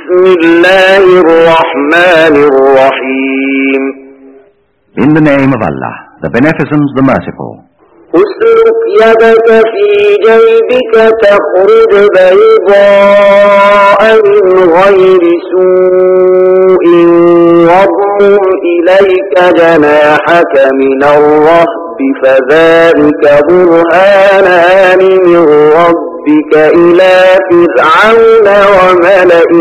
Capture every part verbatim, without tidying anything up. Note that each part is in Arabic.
بسم الله الرحمن الرحيم. In the name of Allah, the Beneficent, the Merciful. اسلك يدك في جيبك تخرج بيضاء من غير سوء واضمم إليك جناحك من الرهب فذلك برهانان من ربك إلى فرعون وملئه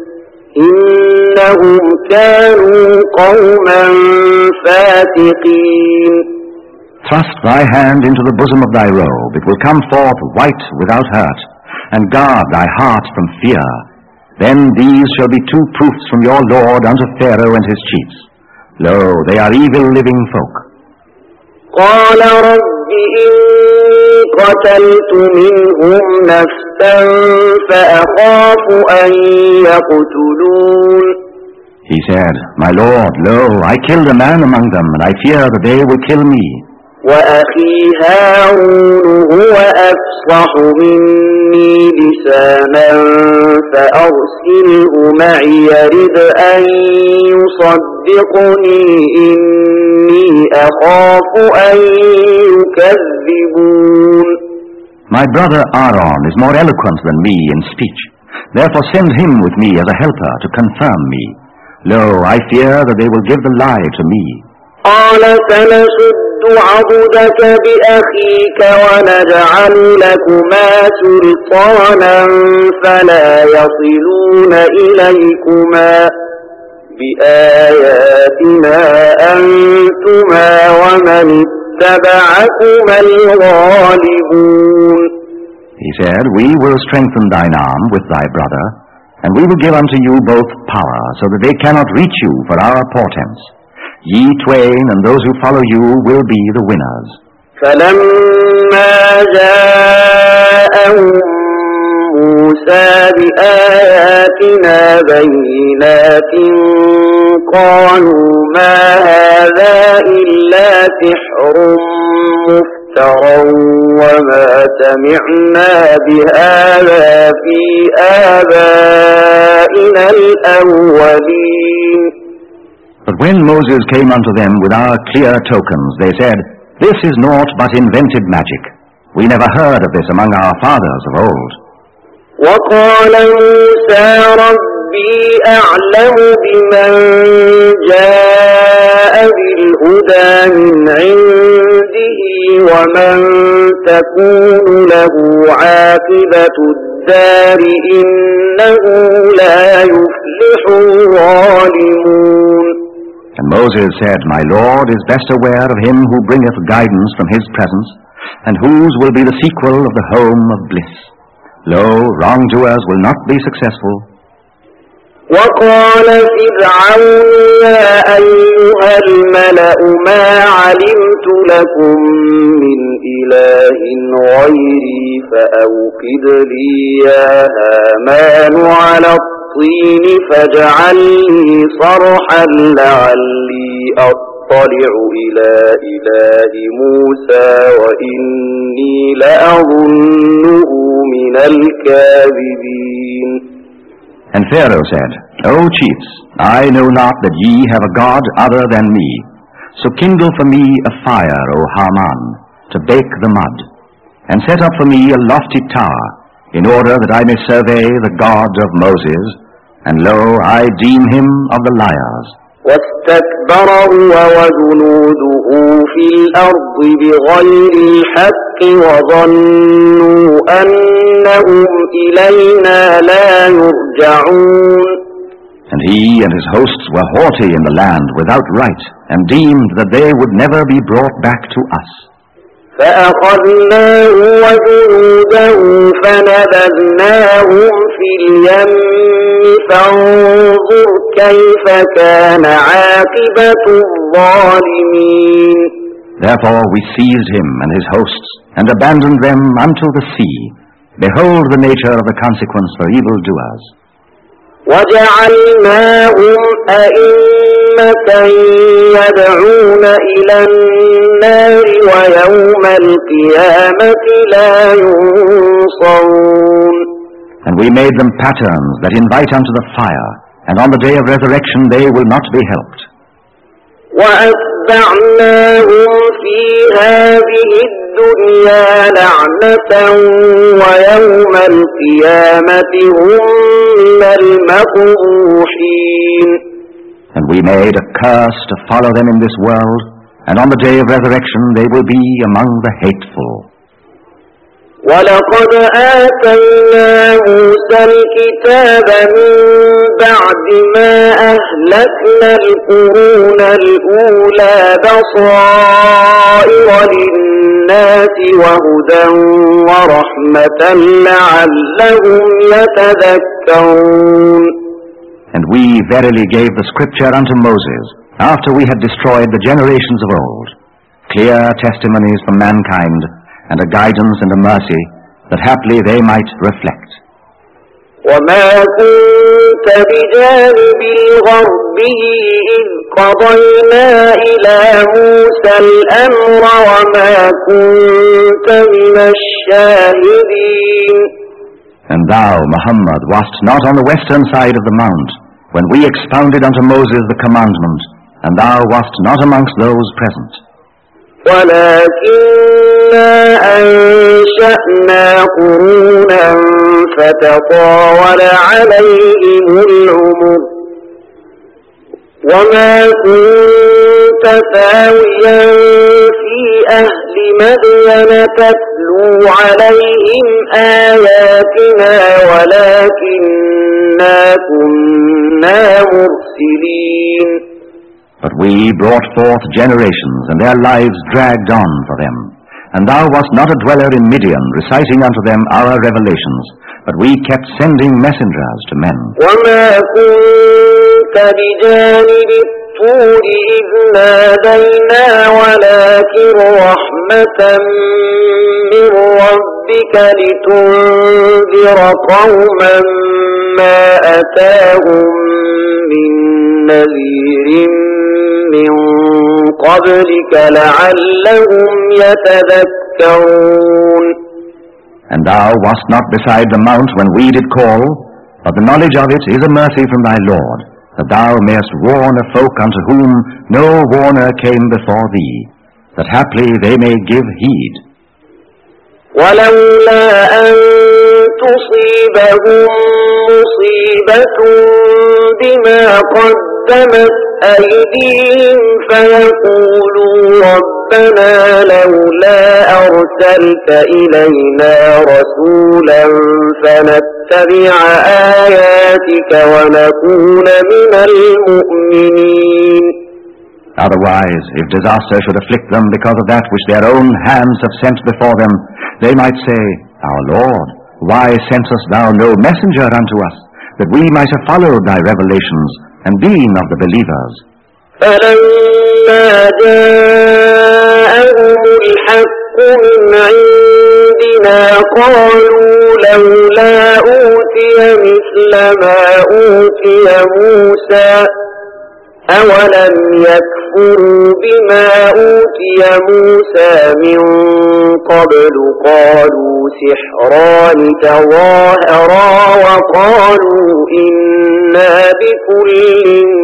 إنهم كانوا قوما فاسقين. Thrust thy hand into the bosom of thy robe, it will come forth white without hurt, and guard thy heart from fear. Then these shall be two proofs from your Lord unto Pharaoh and his chiefs. Lo, they are evil living folk. قال رب إني قتلت منهم نفسا فأخاف أن يقتلون. He said, My Lord, lo, I killed a man among them, and I fear that they will kill me. وأخي هارون هو أفصح مني لسانا فأرسله معي يرد أن يصدقني إني أخاف أن يكذبون. My brother Aaron is more eloquent than me in speech. Therefore send him with me as a helper to confirm me. Lo, I fear that they will give the lie to me. قال سنشد عضدك بأخيك ونجعل لكما سلطانا فلا يصلون إليكما بآياتنا أنتما ومن اتبعكما الغالبون. He said, We will strengthen thine arm with thy brother, and we will give unto you both power, so that they cannot reach you for our portents. Ye twain and those who follow you will be the winners. فلما جاءهم موسى بآياتنا بينات قالوا ما هذا إلا سحر مفترى وما سمعنا بهذا في آبائنا الأولين. But when Moses came unto them with our clear tokens, they said, This is naught but invented magic. We never heard of this among our fathers of old. وقال موسى ربي أعلم بمن جاء بالهدى من عنده ومن تكون له عاقبة الدار إنه لا يفلح الظالمون. And Moses said, My Lord is best aware of him who bringeth guidance from his presence, and whose will be the sequel of the home of bliss. Lo, wrongdoers will not be successful. وقال فرعون يا أيها الملأ ما علمت لكم من إله غيري فأوقد لي يا هامان على الطين فاجعل لي صرحا لعلي أطلع إلى إله موسى وإني لأظنه من الكاذبين. And Pharaoh said, O chiefs, I know not that ye have a God other than me. So kindle for me a fire, O Haman, to bake the mud, and set up for me a lofty tower, in order that I may survey the God of Moses, and lo, I deem him of the liars. واستكبر هو وجنوده في الأرض بغير الحق وظنوا أنهم إلينا لا يرجعون. And he and his hosts were haughty in the land without right, and deemed that they would never be brought back to us. فأخذناه وجنوده فنبذناهم في اليم فانظر كيف كان عاقبة الظالمين. Therefore we seized him and his hosts, and abandoned them unto the sea. Behold the nature of the consequence for evildoers. وجعلناهم أئمة يدعون إلى النار ويوم القيامة لا ينصرون. And we made them patterns that invite unto the fire, and on the day of resurrection they will not be helped. وَأَتْبَعْنَاهُمْ فِي هَذِهِ الدُّنْيَا لَعْنَةً وَيَوْمَ الْقِيَامَةِ هُمْ مِنَ الْمَقْبُوحِينَ. And we made a curse to follow them in this world, and on the day of resurrection they will be among the hateful. وَلَقَدْ آتَيْنَا مُوسَى الْكِتَابَ مِنْ بَعْدِ مَا أَهْلَكْنَا الْقُرُونَ الْأُولَى بَصَائِرَ لِلنَّاسِ وَهُدًى وَرَحْمَةً لَعَلَّهُمْ يَتَذَكَّرُونَ. And we verily gave the scripture unto Moses, after we had destroyed the generations of old, clear testimonies for mankind, and a guidance and a mercy, that haply they might reflect. وَمَا كُنْتَ بِجَانِبِ الْغَرْبِيِّ إِذْ قَضَيْنَا إِلَى مُوسَى الْأَمْرَ وَمَا كُنْتَ مِنَ الشَّاهِدِينَ. And thou, Muhammad, wast not on the western side of the mount, when we expounded unto Moses the commandment, and thou wast not amongst those present. وَلَكِنَّا أَنشَأْنَا قُرُونًا فَتَطَاوَلَ عَلَيْهِمُ الْعُمُرُ وَمَا كُنْتَ ثَاوِيًا فِي أَهْلِ مَدْيَنَ تَتْلُو عَلَيْهِمْ آيَاتِنَا وَلَكِنَّا كُنَّا مُرْسِلِينَ. But we brought forth generations, and their lives dragged on for them. And thou wast not a dweller in Midian, reciting unto them our revelations, but we kept sending messengers to men. وَمَا كُنْتَ بِجَانِبِ الطُّورِ إِذْ نَادَيْنَا وَلَكِنْ رَحْمَةً مِّن رَّبِّكَ لِتُنذِرَ قَوْمًا مَّا أَتَاهُم مِّن نَّذِيرٍ مِّن قَبْلِكَ لَعَلَّهُمْ يَتَذَكَّرُونَ. And thou wast not beside the mount when we did call, but the knowledge of it is a mercy from thy Lord, that thou mayest warn a folk unto whom no warner came before thee, that haply they may give heed. وَلَوْلَا أَن تُصِيبَهُم مُّصِيبَةٌ بِمَا قَدَّمَتْ أَيْدِيهِمْ فَيَقُولُوا رَبَّنَا لَوْلَا أَرْسَلْتَ إِلَيْنَا رَسُولًا فَنَتَّبِعَ آيَاتِكَ وَنَكُونَ مِنَ الْمُؤْمِنِينَ. Otherwise, if disaster should afflict them because of that which their own hands have sent before them, they might say, Our Lord, why sentest thou no messenger unto us, that we might have followed thy revelations, and been of the believers? فَلَمَّا جَاءَهُمُ الْحَقُّ مِنْ عِنْدِنَا قَالُوا لَوْلَا أُوتِيَ مِثْلَ مَا أُوتِيَ مُوسَى أَوَلَمْ يَكْفُرُوا بِمَا أُوتِيَ مُوسَى مِنْ قَبْلُ قَالُوا سِحْرَانِ تَظَاهَرَا وَقَالُوا إِنَّا بِكُلٍّ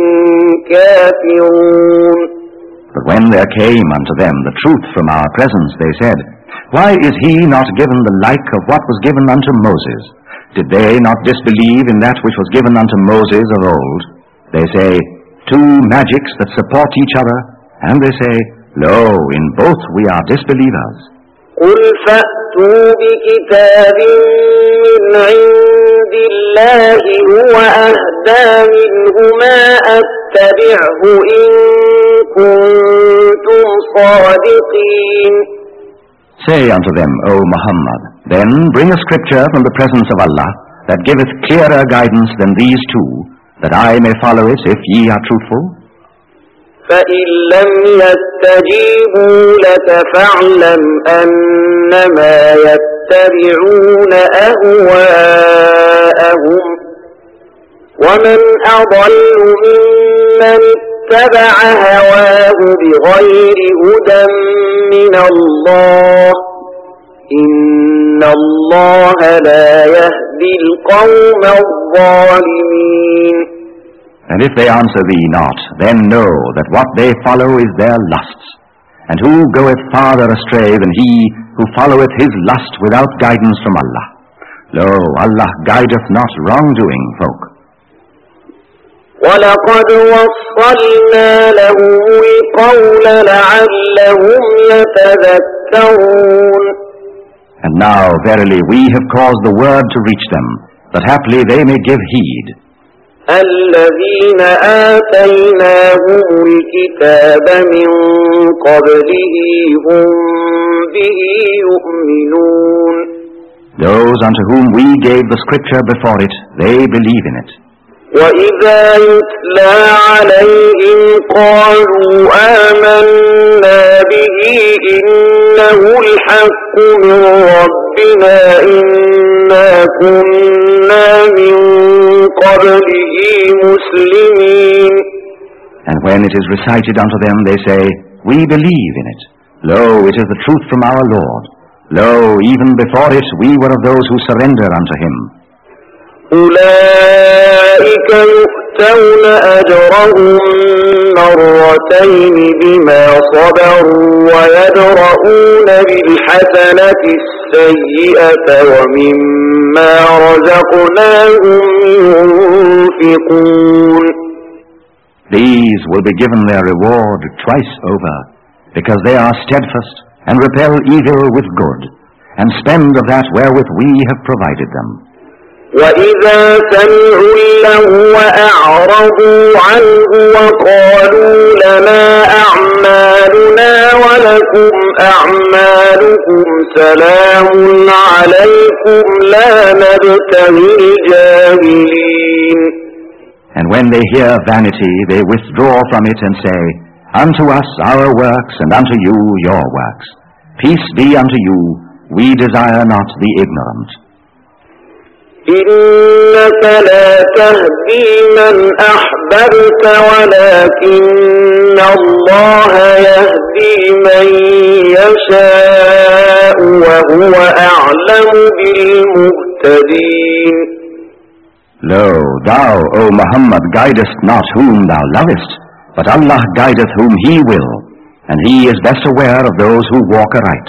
كَافِرُونَ. But when there came unto them the truth from our presence, they said, Why is he not given the like of what was given unto Moses? Did they not disbelieve in that which was given unto Moses of old? They say, Two magics that support each other, and they say, Lo, in both we are disbelievers. قُلْ فَأْتُوا بِكِتَابٍ مِّنْ عِندِ اللَّهِ هُوَ أَهْدَىٰ مِنْهُمَا أَتَّبِعْهُ إِن كُنتُمْ صَادِقِينَ. Say unto them, O Muhammad, then bring a scripture from the presence of Allah that giveth clearer guidance than these two, that I may follow it if ye are truthful. فَإِن لَّمْ يَسْتَجِيبُوا لَكَ فَاعْلَمْ أَنَّمَا يَتَّبِعُونَ أَهْوَاءَهُمْ وَمَنْ أَضَلُّ مِمَّنِ اتَّبَعَ هَوَاهُ بِغَيْرِ هُدًى مِّنَ اللَّهِ إِنَّ اللَّهَ لَا يَهْدِي تهدي القوم الظالمين. And if they answer thee not, then know that what they follow is their lusts. And who goeth farther astray than he who followeth his lust without guidance from Allah? Lo, Allah guideth not wrongdoing folk. وَلَقَدْ وَصَّلْنَا لَهُمُ الْقَوْلَ لَعَلَّهُمْ يَتَذَكَّرُونَ. And now, verily, we have caused the word to reach them, that haply they may give heed. الَّذِينَ آتَيْنَاهُمُ الْكِتَابَ مِنْ قَبْلِهِ هُمْ بِهِ يُؤْمِنُونَ. Those unto whom we gave the scripture before it, they believe in it. وَإِذَا يُتْلَى عَلَيْهِمْ قَالُوا آمَنَّا بِهِ إِنَّهُ الْحَقُّ مِنْ رَبِّنَا إِنَّا كُنَّا مِنْ قَبْلِهِ مُسْلِمِينَ. And when it is recited unto them, they say, We believe in it. Lo, it is the truth from our Lord. Lo, even before it we were of those who surrender unto him. أولئك يؤتون أجرهم مرتين بما صبروا ويدرؤون بالحسنة السيئة ومما رزقناهم ينفقون. These will be given their reward twice over, because they are steadfast and repel evil with good, and spend of that wherewith we have provided them. وَإِذَا سَمِعُوا اللَّغْوَ أَعْرَضُوا عَنْهُ وَقَالُوا لَنَا أَعْمَالُنَا وَلَكُمْ أَعْمَالُكُمْ سَلَامٌ عَلَيْكُمْ لَا نَبْتَغِي الْجَاهِلِينَ. And when they hear vanity, they withdraw from it and say, Unto us our works, and unto you your works. Peace be unto you, we desire not the ignorant. إِنَّكَ لَا تَهْدِي مَنْ أَحْبَبْتَ وَلَكِنَّ اللَّهَ يَهْدِي مَنْ يَشَاءُ وَهُوَ أَعْلَمُ بِالْمُهْتَدِينَ. Lo, thou, O Muhammad, guidest not whom thou lovest, but Allah guideth whom He will, and He is best aware of those who walk aright.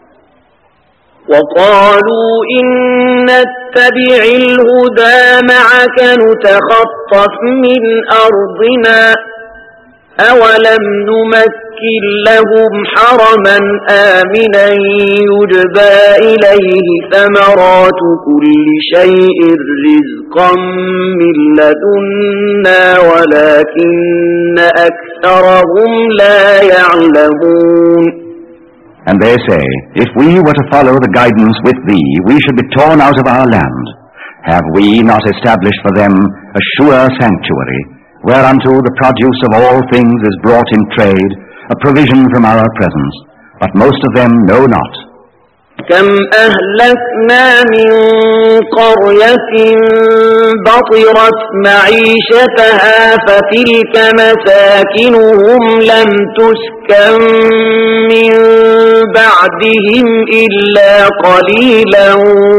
وَقَالُوا إِن نَّتَّبِعِ الْهُدَى مَعَكَ نُتَخَطَّفْ مِنْ أَرْضِنَا أَوَلَمْ نُمَكِّنْ لَهُمْ حَرَمًا آمِنًا يُجْبَى إِلَيْهِ ثَمَرَاتُ كُلِّ شَيْءٍ رِزْقًا مِّن لَّدُنَّا وَلَكِنَّ أَكْثَرَهُمْ لَا يَعْلَمُونَ. And they say, If we were to follow the guidance with thee, we should be torn out of our land. Have we not established for them a sure sanctuary, whereunto the produce of all things is brought in trade, a provision from our presence? But most of them know not. كم أهلكنا من قرية بطرت معيشتها فتلك مساكنهم لم تسكن من بعدهم إلا قليلا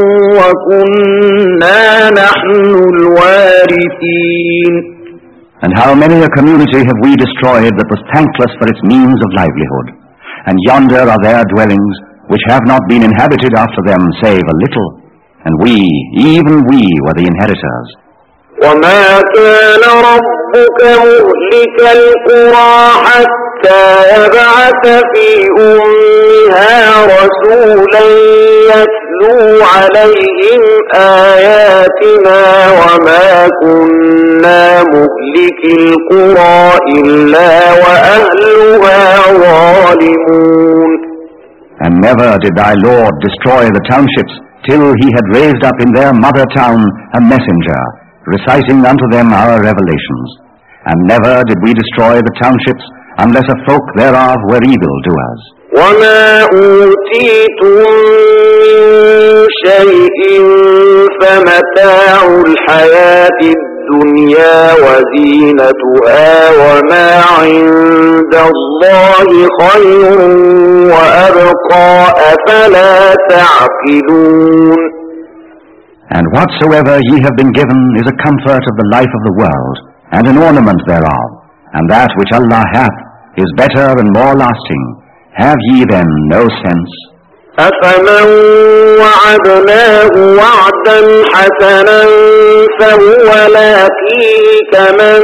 وكنا نحن الوارثين. And how many a community have we destroyed that was thankless for its means of livelihood? And yonder are their dwellings, which have not been inhabited after them save a little, and we, even we, were the inheritors. وَمَا كَانَ رَبُّكَ مُهْلِكَ الْقُرَىٰ حَتَّىٰ يَبْعَثَ فِي أُمِّهَا رَسُولًا يَتْلُو عَلَيْهِمْ آيَاتِنَا وَمَا كُنَّا مُهْلِكِي الْقُرَىٰ إِلَّا وَأَهْلُهَا ظَالِمُونَ. And never did thy Lord destroy the townships till he had raised up in their mother town a messenger, reciting unto them our revelations. And never did we destroy the townships unless a folk thereof were evildoers. وَمَا أُوتِيتُم مِّن شَيْءٍ فَمَتَاعُ الْحَيَاةِ الدُّنْيَا وَزِينَتُهَا وَمَا عِندَ اللَّهِ خَيْرٌ وَأَبْقَىٰ أَفَلَا تَعْقِلُونَ. And whatsoever ye have been given is a comfort of the life of the world, and an ornament thereof, and that which Allah hath is better and more lasting. Have ye then no sense? أفمن وعدناه وعدا حسنا فهو لاقيه كمن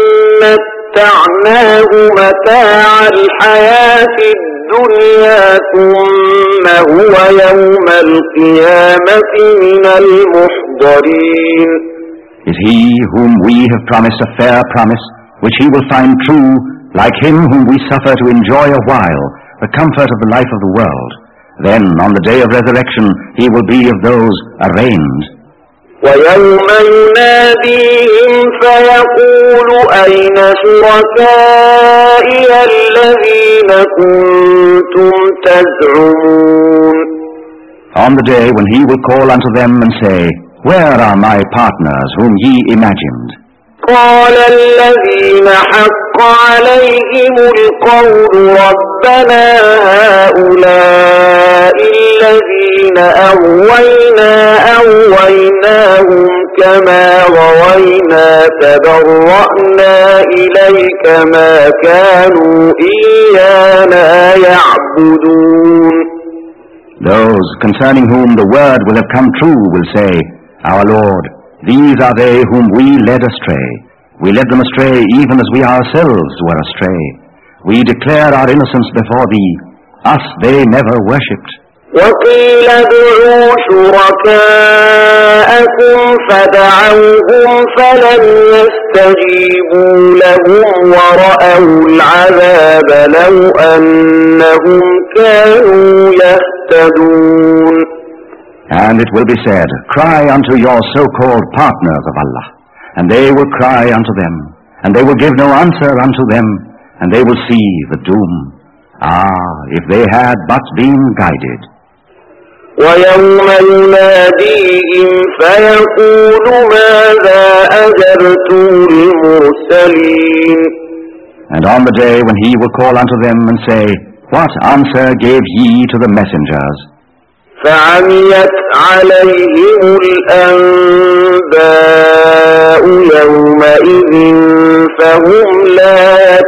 متعناه متاع الحياة الدنيا ثم هو يوم القيامة من المحضرين. Is he whom we have promised a fair promise, which he will find true, like him whom we suffer to enjoy a while the comfort of the life of the world? Then on the day of resurrection he will be of those arraigned. وَيَوْمَ يُنَادِيهِمْ فَيَقُولُ أَيْنَ شُرَكَائِيَ الَّذِينَ كُنْتُمْ تَزْعُمُونَ. On the day when he will call unto them and say, Where are my partners whom ye imagined? قال الذين حق عليهم القول ربنا هؤلاء الذين أغوينا أغويناهم كما غوينا تبرأنا إليك ما كانوا إيانا يعبدون. Those concerning whom the word will have come true will say, Our Lord, these are they whom we led astray. We led them astray even as we ourselves were astray. We declare our innocence before thee. Us they never worshipped. وَقِيلَ ادْعُوا شُرَكَاءَكُمْ فَدَعَوْهُمْ فَلَمْ يَسْتَجِيبُوا لَهُمْ وَرَأَوُا الْعَذَابَ لَوْ أَنَّهُمْ كَانُوا يَهْتَدُونَ. And it will be said, Cry unto your so-called partners of Allah, and they will cry unto them, and they will give no answer unto them, and they will see the doom. Ah, if they had but been guided. وَيَوْمَ يُنَادِيهِمْ فَيَقُولُ مَاذَا أَجَبْتُمُ الْمُرْسَلِينَ. And on the day when he will call unto them and say, What answer gave ye to the messengers? فَعَمِيَتْ عَلَيْهِمُ الْأَنْبَاءُ يَوْمَئِذٍ فَهُمْ لَا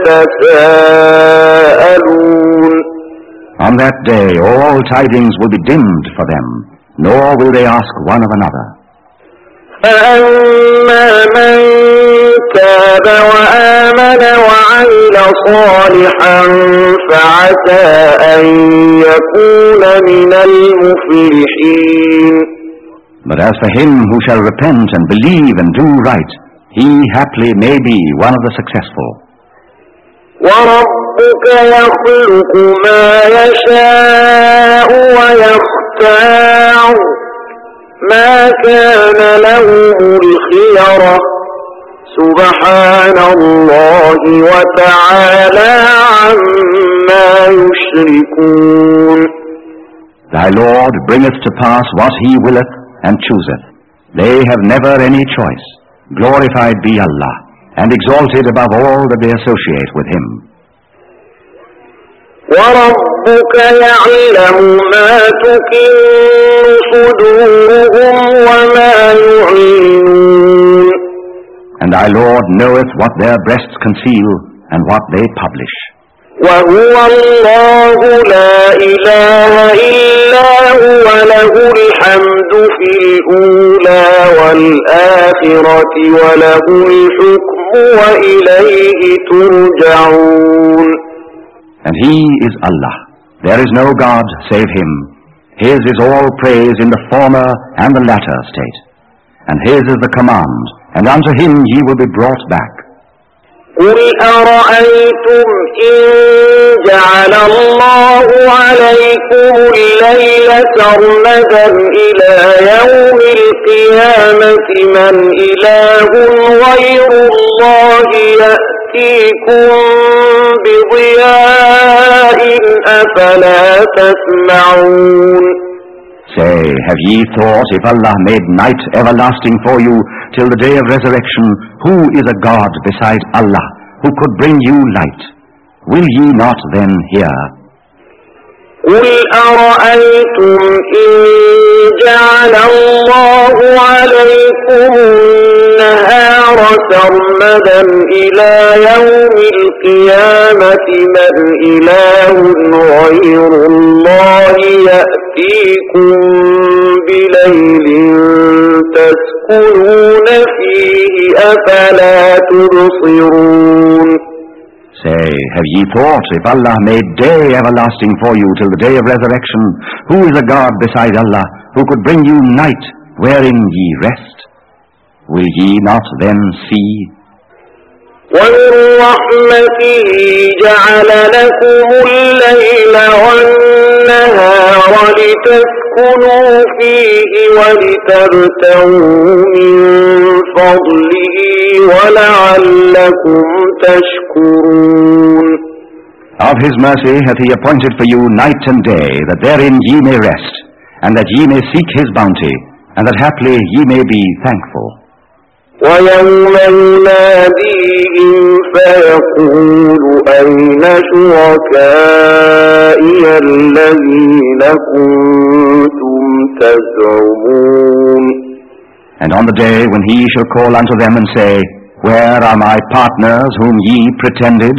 يَتَسَاءَلُونَ. On that day all tidings will be dimmed for them, nor will they ask one of another. فَأَمَّا مَنْ تَابَ وَآمَنَ وَعَمِلَ صَالِحًا فَعَسَى أَنْ يَكُونَ مِنَ الْمُفْلِحِينَ. But as for him who shall repent and believe and do right, he haply may be one of the successful. وَرَبُّكَ يَخْلُقُ مَا يَشَاءُ وَيَخْتَارُ مَا كَانَ لَهُمُ الْخِيَرَةُ سُبْحَانَ اللَّهِ وَتَعَالَى عَمَّا يُشْرِكُونَ. Thy Lord bringeth to pass what he willeth and chooseth. They have never any choice. Glorified be Allah, and exalted above all that they associate with him. وَرَبُّكَ يَعْلَمُ مَا تُكِنُّ صُدُورُهُمْ وَمَا يُعْلِنُونَ. And thy Lord knoweth what their breasts conceal and what they publish. وَهُوَ اللَّهُ لَا إِلَهَ إِلَّا هُوَ لَهُ الْحَمْدُ فِي الْأُولَى وَالْآخِرَةِ وَلَهُ الْحُكْمُ وَإِلَيْهِ تُرْجَعُونَ. And he is Allah. There is no God save him. His is all praise in the former and the latter state. And his is the command, and unto him ye will be brought back. قُلْ أَرَأَيْتُمْ إِنْ جَعَلَ اللَّهُ عَلَيْكُمُ اللَّيْلَ سَرْمَدًا إِلَى يَوْمِ الْقِيَامَةِ مَنْ إِلَهٌ غَيْرُ اللَّهِ يَأْتِيكُمْ بِضِيَاءٍ أَفَلَا تَسْمَعُونَ. Say, have ye thought, if Allah made night everlasting for you till the day of resurrection, who is a God beside Allah, who could bring you light? Will ye not then hear? قل أرأيتم إن جعل الله عليكم النهار سرمدا إلى يوم القيامة من إله غير الله يأتيكم بليل تسكنون فيه أفلا تبصرون. Say, have ye thought, if Allah made day everlasting for you till the day of resurrection, who is a God beside Allah, who could bring you night wherein ye rest? Will ye not then see? وَمِنْ رَحْمَتِهِ جَعَلَ لَكُمُ اللَّيْلَ وَالنَّهَارَ لِتَسْكُنُوا فِيهِ وَلِتَبْتَغُوا مِنْ فَضْلِهِ وَلَعَلَّكُمْ تَشْكُرُونَ. Of His mercy hath He appointed for you night and day, that therein ye may rest, and that ye may seek His bounty, and that haply ye may be thankful. وَيَوْمَ يُنَادِيهِمْ فَيَقُولُ أَيْنَ شُرَكَائِيَ الَّذِينَ كُنتُمْ تَزْعُمُونَ. And on the day when He shall call unto them and say, Where are my partners whom ye pretended?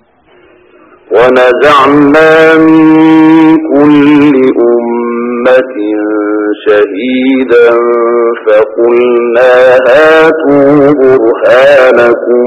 وَنَزَعْنَا مِنْ كُلِّ أُمَّةٍ شَهِيدًا فَقُلْنَا هَاتُوا بُرْهَانَكُمْ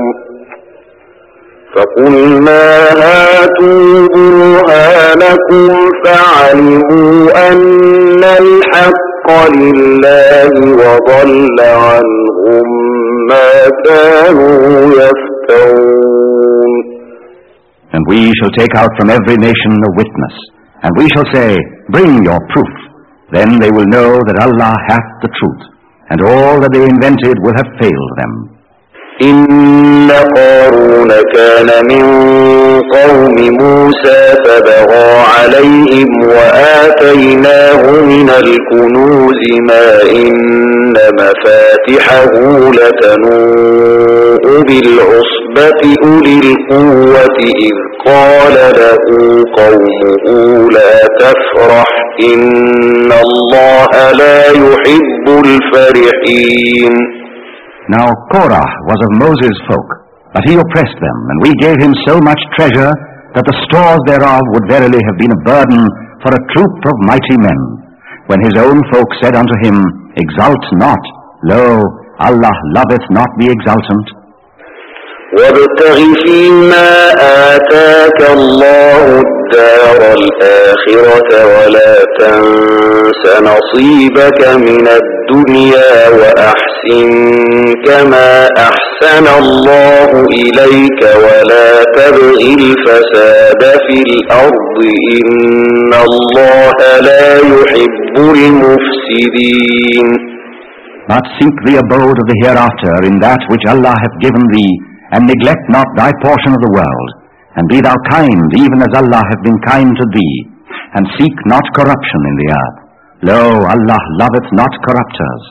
فَقُلْنَا هَاتُوا بُرْهَانَكُمْ فَعَلِمُوا أَنَّ الْحَقَّ لِلَّهِ وَضَلَّ عَنْهُمْ مَا كَانُوا يَفْتَرُونَ. And we shall take out from every nation a witness, and we shall say, Bring your proof. Then they will know that Allah hath the truth, and all that they invented will have failed them. إن قارون كان من قوم موسى فبغى عليهم وآتيناه من الكنوز ما إن مفاتحه لتنوء بالعصبة أولي القوة إذ قال له قومه لا تفرح إن الله لا يحب الفرحين. Now Korah was of Moses' folk, but he oppressed them, and we gave him so much treasure that the stores thereof would verily have been a burden for a troop of mighty men. When his own folk said unto him, Exult not, lo, Allah loveth not the exultant. وابتغ فيما آتاك الله الدار الآخرة ولا تنس نصيبك من الدنيا وأحسن كما أحسن الله إليك ولا تبغ الفساد في الأرض إن الله لا يحب المفسدين. But seek the abode of the hereafter in that which Allah hath given thee, and neglect not thy portion of the world, and be thou kind even as Allah hath been kind to thee, and seek not corruption in the earth. Lo, Allah loveth not corrupters.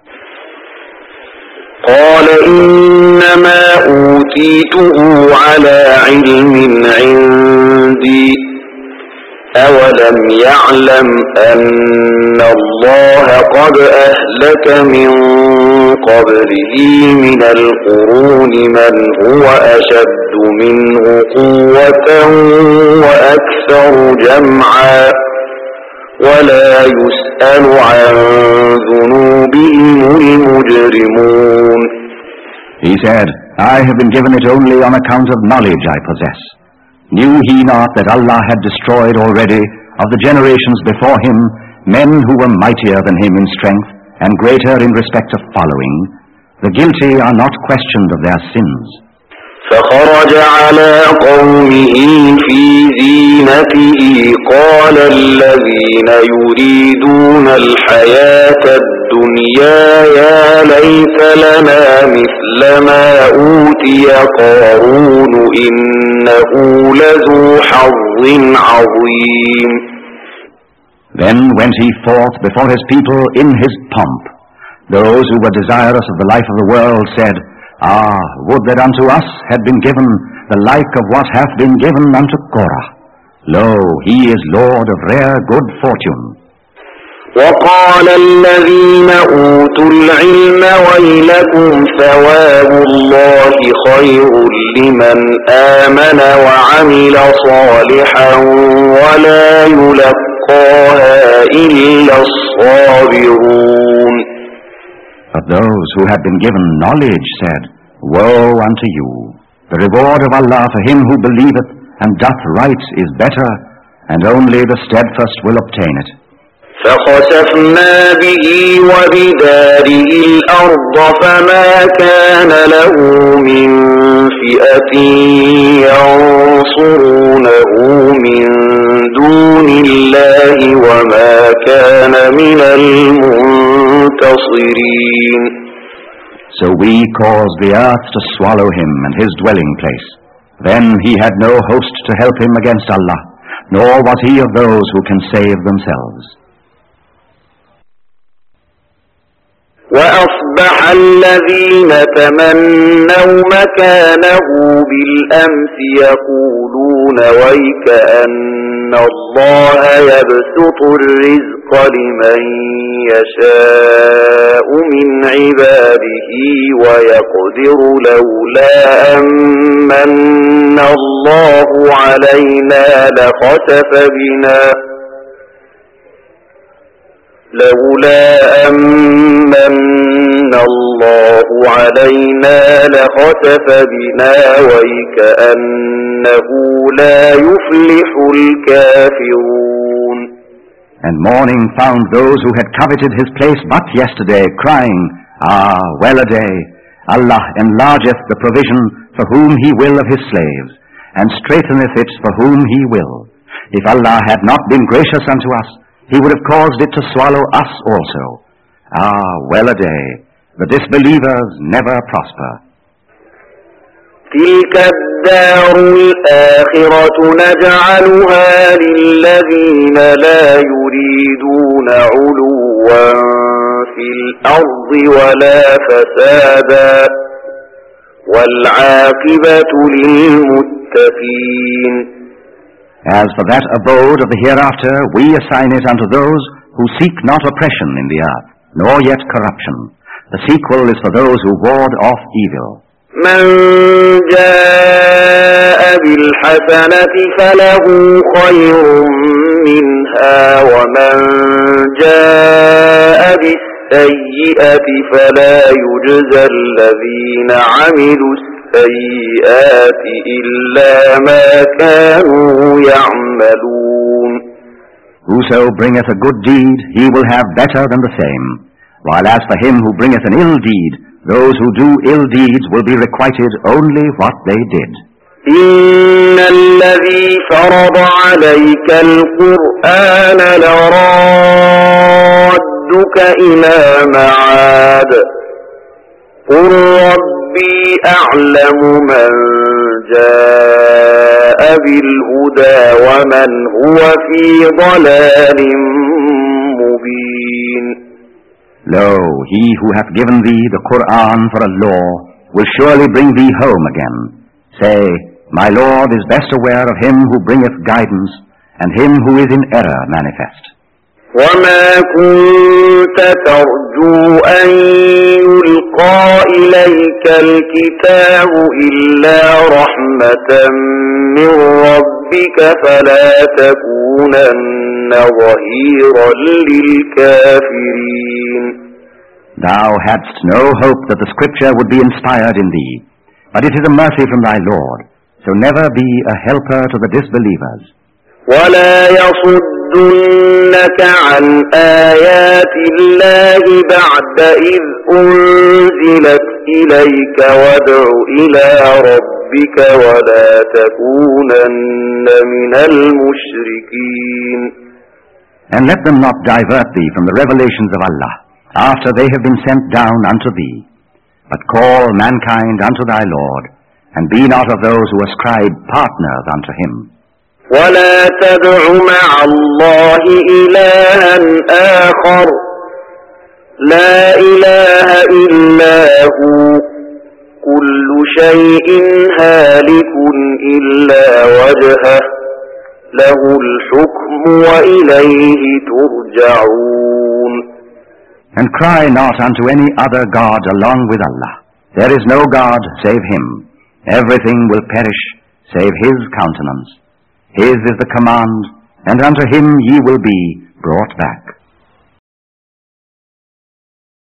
قال إنما أوتيته على علم عندي أولم يعلم أن الله قد أهلك من قبله من القرون من هو أشد منه قوة وأكثر جمعا ولا يسأل عن ذنوبهم المجرمون. He said, I have been given it only on account of knowledge I possess. Knew he not that Allah had destroyed already of the generations before him men who were mightier than him in strength and greater in respect of following? The guilty are not questioned of their sins. فخرج على قومه في زينته قال الذين يريدون الحياة الدنيا يا ليت لنا مثل ما أوتي قارون إنه لذو حظ عظيم. Then went he forth before his people in his pomp. Those who were desirous of the life of the world said, Ah, would that unto us had been given the like of what hath been given unto Korah. Lo, he is Lord of rare good fortune. وقال الذين أوتوا العلم ويلكم ثواب الله خير لمن آمن وعمل صالحا ولا يلقاها إلا الصابرون. But those who have been given knowledge said, Woe unto you! The reward of Allah for him who believeth and doth right is better, and only the steadfast will obtain it. فخسفنا به وبداره الأرض فما كان له من فئة ينصرونه من دون الله وما كان من المنتصرين. So we caused the earth to swallow him and his dwelling place. Then he had no host to help him against Allah, nor was he of those who can save themselves. وأصبح الذين تمنوا مكانه بالأمس يقولون ويكأن الله يبسط الرزق لمن يشاء من عباده ويقدر لولا أمن الله علينا لخسف بنا لولا أمن الله علينا لخسف بنا ويكأنه لا يفلح الكافرون. And morning found those who had coveted his place but yesterday, crying, Ah, well a day! Allah enlargeth the provision for whom he will of his slaves, and straiteneth it for whom he will. If Allah had not been gracious unto us, he would have caused it to swallow us also. Ah, well a day! The disbelievers never prosper. تلك الدار الآخرة نجعلها للذين لا يريدون علوا في الأرض ولا فسادا والعاقبة للمتقين. As for that abode of the hereafter, we assign it unto those who seek not oppression in the earth, nor yet corruption. The sequel is for those who ward off evil. من جاء بالحسنة فله خير منها ومن جاء بالسيئة فلا يجزى الذين عملوا السيئات إلا ما كانوا يعملون. Whoso bringeth a good deed, he will have better than the same. While as for him who bringeth an ill deed, those who do ill deeds will be requited only what they did. إن الذي فرض عليك القرآن لرادك إلى معاد قل ربي أعلم من جاء بالهدى ومن هو في ضلال مبين. Lo, he who hath given thee the Qur'an for a law will surely bring thee home again. Say, my Lord is best aware of him who bringeth guidance and him who is in error manifest. وما كنت ترجو أن يلقى إليك الكتاب إلا رحمة من ربك فلا تكونن ظهيرا للكافرين. Thou hadst no hope that the scripture would be inspired in thee, but it is a mercy from thy Lord, so never be a helper to the disbelievers. ولا يصدنك عن آيات الله بعد إذ أنزلت إليك وادع إلى ربك ولا تكونن من المشركين. And let them not divert thee from the revelations of Allah after they have been sent down unto thee, but call mankind unto thy Lord, and be not of those who ascribe partners unto him. ولا تدع مع الله إلها آخر لا إله إلا هو كل شيء هالك إلا وجهه له الحكم وإليه ترجعون. And cry not unto any other God along with Allah. There is no God save Him. Everything will perish save His countenance. His is the command, and unto Him ye will be brought back.